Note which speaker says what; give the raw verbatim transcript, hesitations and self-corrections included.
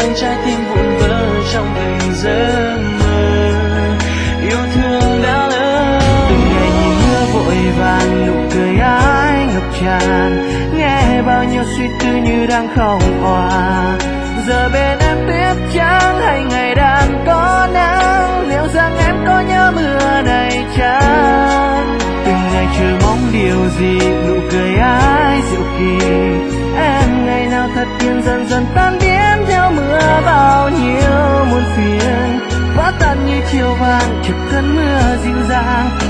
Speaker 1: khiến trái tim vụn vỡ trong từng giấc mơ. Yêu thương đã lỡ từng ngày nhìn mưa vội vàng, nụ cười ai ngập tràn, nghe bao nhiêu suy tư như đang không hòa. Giờ bên em tuyết trắng hay ngày đang có nắng, liệu rằng em có nhớ mưa này chăng? Từng ngày chờ mong điều gì, nụ cười ai dịu kỳ. Em ngày nào thật hiền dần dần tan biến theo mưa, bao nhiêu muôn phiền vỡ tan như chiều vàng chợt cơn mưa dịu dàng.